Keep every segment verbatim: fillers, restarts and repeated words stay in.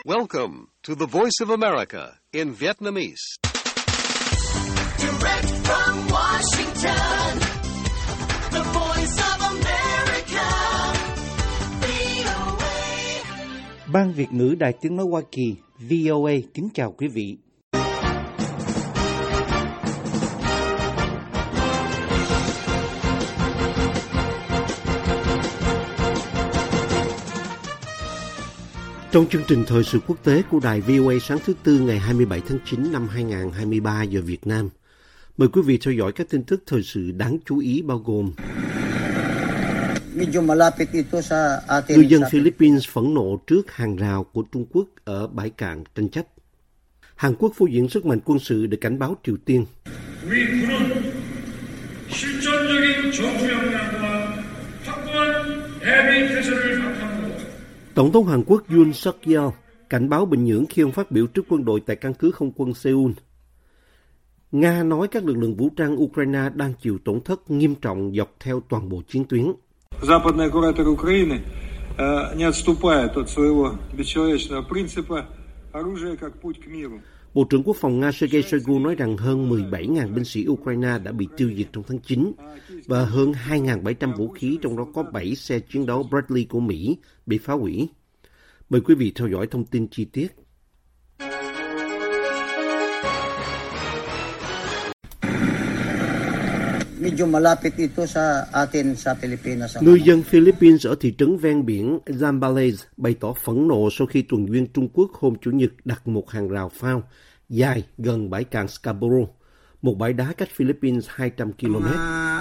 Welcome to the Voice of America in Vietnamese. Direct from Washington, the Voice of America, vê o a. Ban Việt ngữ Đài Tiếng nói Hoa Kỳ, vê o a kính chào quý vị. Trong chương trình thời sự quốc tế của đài vê o a sáng thứ Tư ngày hai mươi bảy tháng chín năm hai nghìn không trăm hai mươi ba giờ Việt Nam, mời quý vị theo dõi các tin tức thời sự đáng chú ý bao gồm: Ngư dân Philippines phẫn nộ trước hàng rào của Trung Quốc ở bãi cạn tranh chấp. Hàn Quốc phô diễn sức mạnh quân sự để cảnh báo Triều Tiên. Tổng thống Hàn Quốc Yoon suk yeol cảnh báo Bình Nhưỡng khi ông phát biểu trước quân đội tại căn cứ không quân Seoul. Nga nói các lực lượng vũ trang Ukraine đang chịu tổn thất nghiêm trọng dọc theo toàn bộ chiến tuyến. Западные кураторы Украины не отступают от своего бесчеловечного принципа оружие как путь к миру. Bộ trưởng Quốc phòng Nga Sergei Shoigu nói rằng hơn mười bảy nghìn binh sĩ Ukraine đã bị tiêu diệt trong tháng chín và hơn hai nghìn bảy trăm vũ khí, trong đó có bảy xe chiến đấu Bradley của Mỹ bị phá hủy. Mời quý vị theo dõi thông tin chi tiết. Ngư dân Philippines ở thị trấn ven biển Zambales bày tỏ phẫn nộ sau khi tuần duyên Trung Quốc hôm Chủ nhật đặt một hàng rào phao dài gần bãi cạn Scarborough, một bãi đá cách Philippines hai trăm ki lô mét.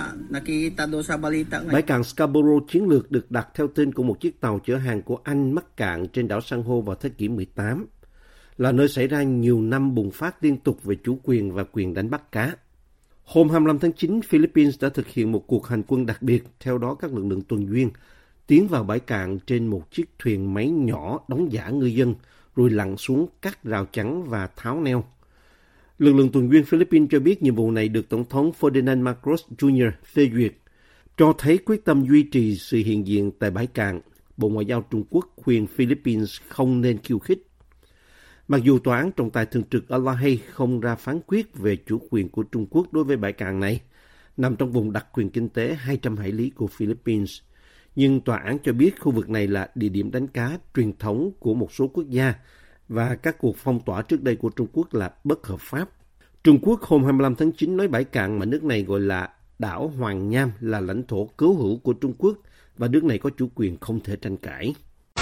Bãi cạn Scarborough chiến lược được đặt theo tên của một chiếc tàu chở hàng của Anh mắc cạn trên đảo san hô vào thế kỷ mười tám, là nơi xảy ra nhiều năm bùng phát liên tục về chủ quyền và quyền đánh bắt cá. Hôm hai mươi lăm tháng chín, Philippines đã thực hiện một cuộc hành quân đặc biệt, theo đó các lực lượng tuần duyên tiến vào bãi cạn trên một chiếc thuyền máy nhỏ đóng giả ngư dân, rồi lặn xuống cắt rào chắn và tháo neo. Lực lượng tuần duyên Philippines cho biết nhiệm vụ này được Tổng thống Ferdinand Marcos Junior phê duyệt, cho thấy quyết tâm duy trì sự hiện diện tại bãi cạn. Bộ Ngoại giao Trung Quốc khuyên Philippines không nên khiêu khích. Mặc dù tòa án trọng tài thường trực ở La Hay không ra phán quyết về chủ quyền của Trung Quốc đối với bãi cạn này, nằm trong vùng đặc quyền kinh tế hai trăm hải lý của Philippines, nhưng tòa án cho biết khu vực này là địa điểm đánh cá truyền thống của một số quốc gia và các cuộc phong tỏa trước đây của Trung Quốc là bất hợp pháp. Trung Quốc hôm hai mươi lăm tháng chín nói bãi cạn mà nước này gọi là đảo Hoàng Nham là lãnh thổ cố hữu của Trung Quốc và nước này có chủ quyền không thể tranh cãi.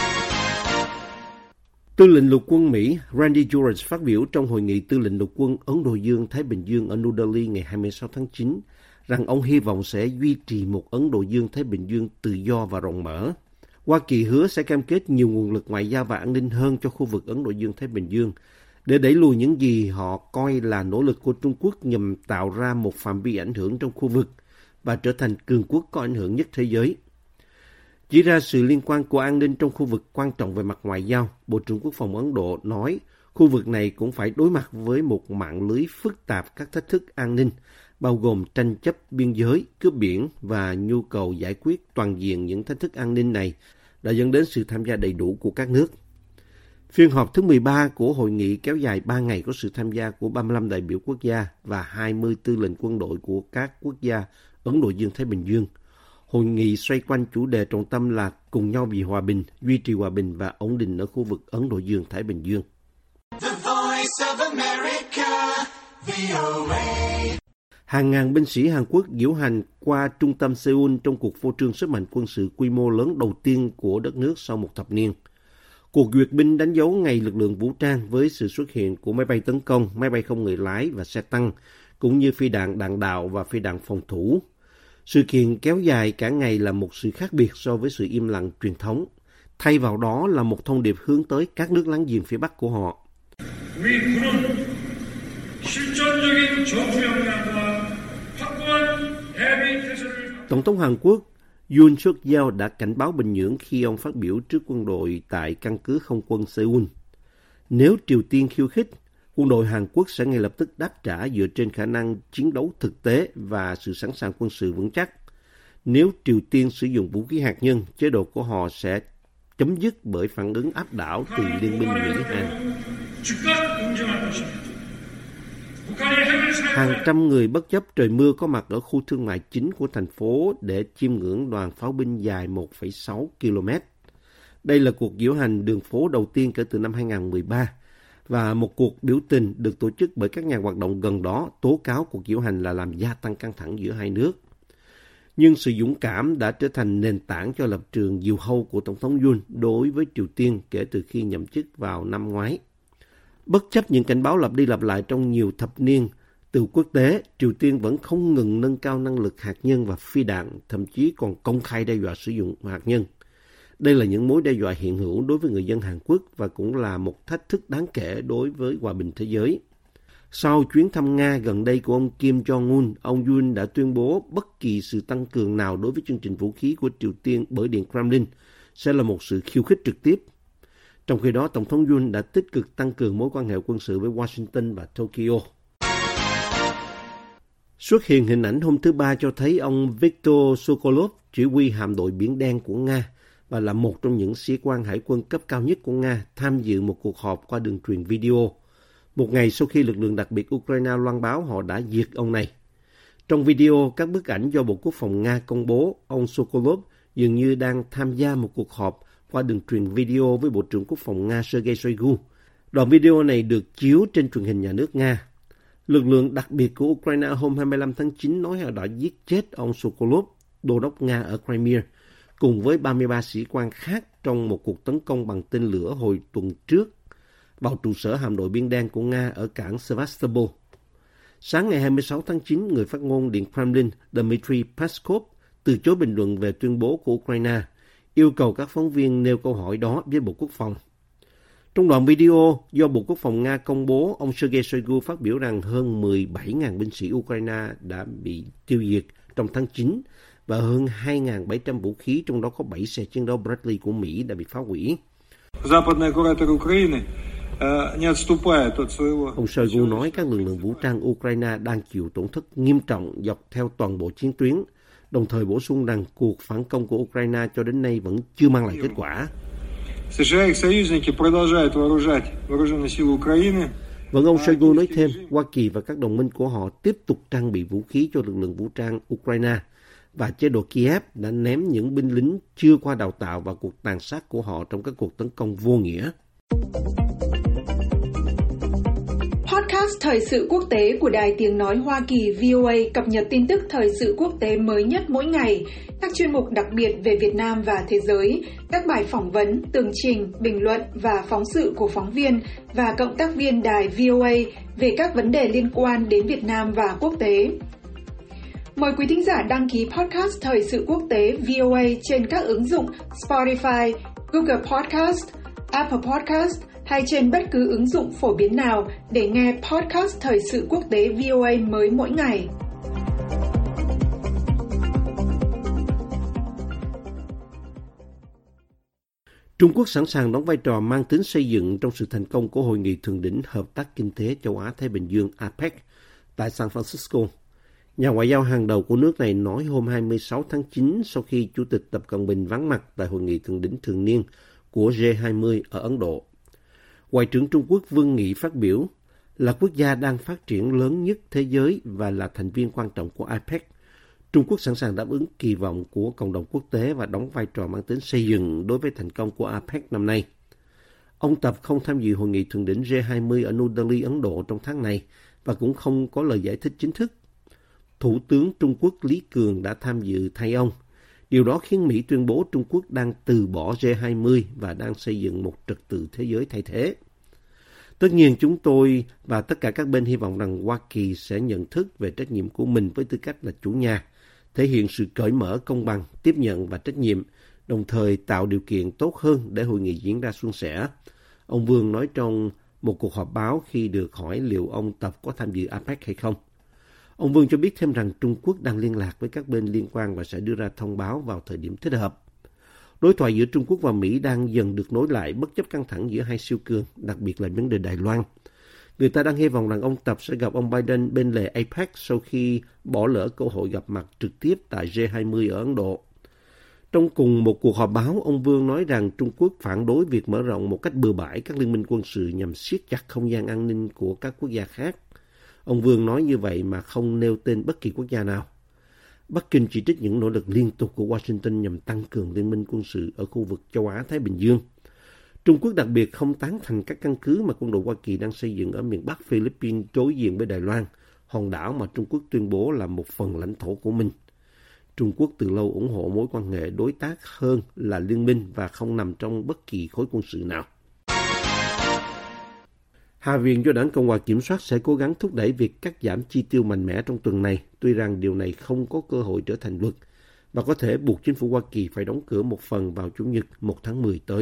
Tư lệnh lục quân Mỹ Randy George phát biểu trong hội nghị tư lệnh lục quân Ấn Độ Dương-Thái Bình Dương ở New Delhi ngày hai mươi sáu tháng chín rằng ông hy vọng sẽ duy trì một Ấn Độ Dương-Thái Bình Dương tự do và rộng mở. Hoa Kỳ hứa sẽ cam kết nhiều nguồn lực ngoại giao và an ninh hơn cho khu vực Ấn Độ Dương-Thái Bình Dương để đẩy lùi những gì họ coi là nỗ lực của Trung Quốc nhằm tạo ra một phạm vi ảnh hưởng trong khu vực và trở thành cường quốc có ảnh hưởng nhất thế giới. Chỉ ra sự liên quan của an ninh trong khu vực quan trọng về mặt ngoại giao, Bộ trưởng Quốc phòng Ấn Độ nói khu vực này cũng phải đối mặt với một mạng lưới phức tạp các thách thức an ninh, bao gồm tranh chấp biên giới, cướp biển và nhu cầu giải quyết toàn diện những thách thức an ninh này đã dẫn đến sự tham gia đầy đủ của các nước. Phiên họp thứ mười ba của hội nghị kéo dài ba ngày có sự tham gia của ba mươi lăm đại biểu quốc gia và hai mươi tư lệnh quân đội của các quốc gia Ấn Độ Dương-Thái Bình Dương. Hội nghị xoay quanh chủ đề trọng tâm là cùng nhau vì hòa bình, duy trì hòa bình và ổn định ở khu vực Ấn Độ Dương-Thái Bình Dương. The Voice of America, vê o a. Hàng ngàn binh sĩ Hàn Quốc diễu hành qua trung tâm Seoul trong cuộc phô trương sức mạnh quân sự quy mô lớn đầu tiên của đất nước sau một thập niên. Cuộc duyệt binh đánh dấu ngày lực lượng vũ trang với sự xuất hiện của máy bay tấn công, máy bay không người lái và xe tăng, cũng như phi đạn đạn đạo và phi đạn phòng thủ. Sự kiện kéo dài cả ngày là một sự khác biệt so với sự im lặng truyền thống. Thay vào đó là một thông điệp hướng tới các nước láng giềng phía Bắc của họ. Tổng thống Hàn Quốc Yoon suk yeol đã cảnh báo Bình Nhưỡng khi ông phát biểu trước quân đội tại căn cứ không quân Seoul. Nếu Triều Tiên khiêu khích, quân đội Hàn Quốc sẽ ngay lập tức đáp trả dựa trên khả năng chiến đấu thực tế và sự sẵn sàng quân sự vững chắc. Nếu Triều Tiên sử dụng vũ khí hạt nhân, chế độ của họ sẽ chấm dứt bởi phản ứng áp đảo từ Liên minh Mỹ-Hàn. Hàng trăm người bất chấp trời mưa có mặt ở khu thương mại chính của thành phố để chiêm ngưỡng đoàn pháo binh dài một phẩy sáu ki lô mét. Đây là cuộc diễu hành đường phố đầu tiên kể từ năm hai không một ba và một cuộc biểu tình được tổ chức bởi các nhà hoạt động gần đó tố cáo cuộc diễu hành là làm gia tăng căng thẳng giữa hai nước. Nhưng sự dũng cảm đã trở thành nền tảng cho lập trường diều hâu của Tổng thống Yoon đối với Triều Tiên kể từ khi nhậm chức vào năm ngoái. Bất chấp những cảnh báo lặp đi lặp lại trong nhiều thập niên từ quốc tế, Triều Tiên vẫn không ngừng nâng cao năng lực hạt nhân và phi đạn, thậm chí còn công khai đe dọa sử dụng hạt nhân. Đây là những mối đe dọa hiện hữu đối với người dân Hàn Quốc và cũng là một thách thức đáng kể đối với hòa bình thế giới. Sau chuyến thăm Nga gần đây của ông Kim Jong-un, ông Yoon đã tuyên bố bất kỳ sự tăng cường nào đối với chương trình vũ khí của Triều Tiên bởi Điện Kremlin sẽ là một sự khiêu khích trực tiếp. Trong khi đó, Tổng thống Yoon đã tích cực tăng cường mối quan hệ quân sự với Washington và Tokyo. Xuất hiện hình ảnh hôm thứ Ba cho thấy ông Viktor Sokolov, chỉ huy hạm đội Biển Đen của Nga và là một trong những sĩ quan hải quân cấp cao nhất của Nga, tham dự một cuộc họp qua đường truyền video, một ngày sau khi lực lượng đặc biệt Ukraine loan báo họ đã diệt ông này. Trong video, các bức ảnh do Bộ Quốc phòng Nga công bố, ông Sokolov dường như đang tham gia một cuộc họp qua đường truyền video với Bộ trưởng Quốc phòng Nga Sergei Shoigu. Đoạn video này được chiếu trên truyền hình nhà nước Nga. Lực lượng đặc biệt của Ukraine hôm hai mươi lăm tháng chín nói họ đã giết chết ông Sokolov, đô đốc Nga ở Crimea, cùng với ba mươi ba sĩ quan khác trong một cuộc tấn công bằng tên lửa hồi tuần trước vào trụ sở hạm đội Biển Đen của Nga ở cảng Sevastopol. Sáng ngày hai mươi sáu tháng chín, người phát ngôn Điện Kremlin Dmitry Peskov từ chối bình luận về tuyên bố của Ukraine, yêu cầu các phóng viên nêu câu hỏi đó với Bộ Quốc phòng. Trong đoạn video do Bộ Quốc phòng Nga công bố, ông Sergei Shoigu phát biểu rằng hơn mười bảy nghìn binh sĩ Ukraine đã bị tiêu diệt trong tháng chín và hơn hai nghìn bảy trăm vũ khí, trong đó có bảy xe chiến đấu Bradley của Mỹ đã bị phá hủy. Ông Shoigu nói các lực lượng vũ trang Ukraine đang chịu tổn thất nghiêm trọng dọc theo toàn bộ chiến tuyến, đồng thời bổ sung rằng cuộc phản công của Ukraine cho đến nay vẫn chưa mang lại kết quả. Vẫn ông Shoigu nói thêm, Hoa Kỳ và các đồng minh của họ tiếp tục trang bị vũ khí cho lực lượng vũ trang Ukraine và chế độ Kiev đã ném những binh lính chưa qua đào tạo vào cuộc tàn sát của họ trong các cuộc tấn công vô nghĩa. Podcast Thời sự quốc tế của Đài Tiếng Nói Hoa Kỳ vê o a cập nhật tin tức thời sự quốc tế mới nhất mỗi ngày, các chuyên mục đặc biệt về Việt Nam và thế giới, các bài phỏng vấn, tường trình, bình luận và phóng sự của phóng viên và cộng tác viên đài vê o a về các vấn đề liên quan đến Việt Nam và quốc tế. Mời quý thính giả đăng ký podcast Thời sự quốc tế vê o a trên các ứng dụng Spotify, Google Podcast, Apple Podcast hay trên bất cứ ứng dụng phổ biến nào để nghe podcast Thời sự quốc tế vê o a mới mỗi ngày. Trung Quốc sẵn sàng đóng vai trò mang tính xây dựng trong sự thành công của Hội nghị Thượng đỉnh Hợp tác Kinh tế Châu Á-Thái Bình Dương a pếc tại San Francisco. Nhà ngoại giao hàng đầu của nước này nói hôm hai mươi sáu tháng chín sau khi Chủ tịch Tập Cận Bình vắng mặt tại Hội nghị Thượng đỉnh thường niên của G hai mươi ở Ấn Độ. Ngoại trưởng Trung Quốc Vương Nghị phát biểu, là quốc gia đang phát triển lớn nhất thế giới và là thành viên quan trọng của a pếc. Trung Quốc sẵn sàng đáp ứng kỳ vọng của cộng đồng quốc tế và đóng vai trò mang tính xây dựng đối với thành công của a pếc năm nay. Ông Tập không tham dự hội nghị thượng đỉnh G hai mươi ở New Delhi, Ấn Độ trong tháng này và cũng không có lời giải thích chính thức. Thủ tướng Trung Quốc Lý Cường đã tham dự thay ông. Điều đó khiến Mỹ tuyên bố Trung Quốc đang từ bỏ G hai mươi và đang xây dựng một trật tự thế giới thay thế. Tất nhiên chúng tôi và tất cả các bên hy vọng rằng Hoa Kỳ sẽ nhận thức về trách nhiệm của mình với tư cách là chủ nhà, thể hiện sự cởi mở, công bằng, tiếp nhận và trách nhiệm, đồng thời tạo điều kiện tốt hơn để hội nghị diễn ra suôn sẻ. Ông Vương nói trong một cuộc họp báo khi được hỏi liệu ông Tập có tham dự a pếc hay không. Ông Vương cho biết thêm rằng Trung Quốc đang liên lạc với các bên liên quan và sẽ đưa ra thông báo vào thời điểm thích hợp. Đối thoại giữa Trung Quốc và Mỹ đang dần được nối lại bất chấp căng thẳng giữa hai siêu cường, đặc biệt là vấn đề Đài Loan. Người ta đang hy vọng rằng ông Tập sẽ gặp ông Biden bên lề a pếc sau khi bỏ lỡ cơ hội gặp mặt trực tiếp tại G hai mươi ở Ấn Độ. Trong cùng một cuộc họp báo, ông Vương nói rằng Trung Quốc phản đối việc mở rộng một cách bừa bãi các liên minh quân sự nhằm siết chặt không gian an ninh của các quốc gia khác. Ông Vương nói như vậy mà không nêu tên bất kỳ quốc gia nào. Bắc Kinh chỉ trích những nỗ lực liên tục của Washington nhằm tăng cường liên minh quân sự ở khu vực châu Á-Thái Bình Dương. Trung Quốc đặc biệt không tán thành các căn cứ mà quân đội Hoa Kỳ đang xây dựng ở miền Bắc Philippines đối diện với Đài Loan, hòn đảo mà Trung Quốc tuyên bố là một phần lãnh thổ của mình. Trung Quốc từ lâu ủng hộ mối quan hệ đối tác hơn là liên minh và không nằm trong bất kỳ khối quân sự nào. Hạ viện do đảng Cộng hòa kiểm soát sẽ cố gắng thúc đẩy việc cắt giảm chi tiêu mạnh mẽ trong tuần này, tuy rằng điều này không có cơ hội trở thành luật và có thể buộc chính phủ Hoa Kỳ phải đóng cửa một phần vào Chủ nhật một tháng mười tới.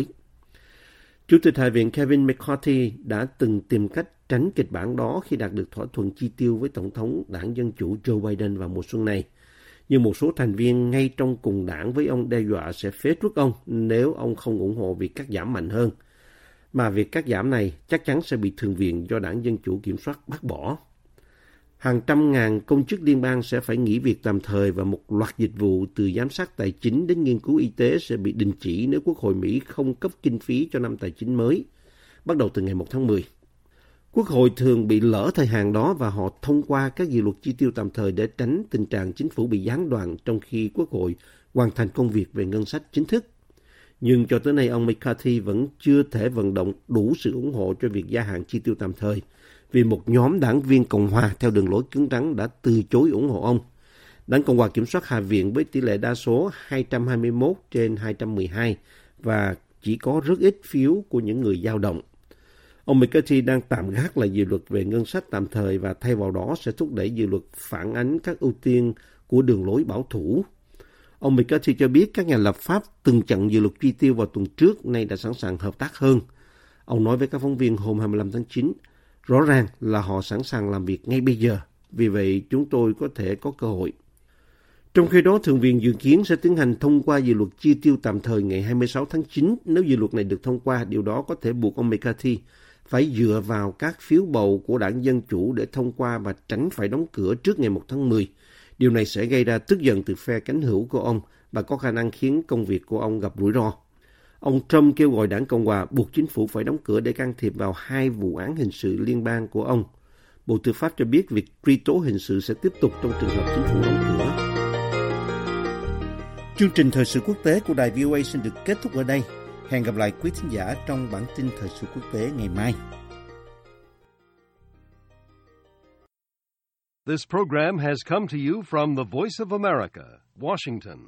Chủ tịch Hạ viện Kevin McCarthy đã từng tìm cách tránh kịch bản đó khi đạt được thỏa thuận chi tiêu với Tổng thống đảng Dân Chủ Joe Biden vào mùa xuân này. Nhưng một số thành viên ngay trong cùng đảng với ông đe dọa sẽ phế truất ông nếu ông không ủng hộ việc cắt giảm mạnh hơn. Mà việc cắt giảm này chắc chắn sẽ bị Thượng viện do đảng Dân Chủ kiểm soát bác bỏ. Hàng trăm ngàn công chức liên bang sẽ phải nghỉ việc tạm thời và một loạt dịch vụ từ giám sát tài chính đến nghiên cứu y tế sẽ bị đình chỉ nếu Quốc hội Mỹ không cấp kinh phí cho năm tài chính mới, bắt đầu từ ngày một tháng mười. Quốc hội thường bị lỡ thời hạn đó và họ thông qua các dự luật chi tiêu tạm thời để tránh tình trạng chính phủ bị gián đoạn trong khi Quốc hội hoàn thành công việc về ngân sách chính thức. Nhưng cho tới nay, ông McCarthy vẫn chưa thể vận động đủ sự ủng hộ cho việc gia hạn chi tiêu tạm thời, vì một nhóm đảng viên Cộng hòa theo đường lối cứng rắn đã từ chối ủng hộ ông. Đảng Cộng hòa kiểm soát Hạ viện với tỷ lệ đa số hai trăm hai mươi mốt trên hai trăm mười hai và chỉ có rất ít phiếu của những người dao động. Ông McCarthy đang tạm gác lại dự luật về ngân sách tạm thời và thay vào đó sẽ thúc đẩy dự luật phản ánh các ưu tiên của đường lối bảo thủ. Ông McCarthy cho biết các nhà lập pháp từng chặn dự luật chi tiêu vào tuần trước nay đã sẵn sàng hợp tác hơn. Ông nói với các phóng viên hôm hai mươi lăm tháng chín, rõ ràng là họ sẵn sàng làm việc ngay bây giờ, vì vậy chúng tôi có thể có cơ hội. Trong khi đó, Thượng viện dự kiến sẽ tiến hành thông qua dự luật chi tiêu tạm thời ngày hai mươi sáu tháng chín. Nếu dự luật này được thông qua, điều đó có thể buộc ông McCarthy phải dựa vào các phiếu bầu của đảng Dân Chủ để thông qua và tránh phải đóng cửa trước ngày một tháng mười. Điều này sẽ gây ra tức giận từ phe cánh hữu của ông và có khả năng khiến công việc của ông gặp rủi ro. Ông Trump kêu gọi đảng Cộng hòa buộc chính phủ phải đóng cửa để can thiệp vào hai vụ án hình sự liên bang của ông. Bộ Tư pháp cho biết việc truy tố hình sự sẽ tiếp tục trong trường hợp chính phủ đóng cửa. Chương trình Thời sự quốc tế của đài vê o a xin được kết thúc ở đây. Hẹn gặp lại quý thính giả trong bản tin Thời sự quốc tế ngày mai. This program has come to you from the Voice of America, Washington.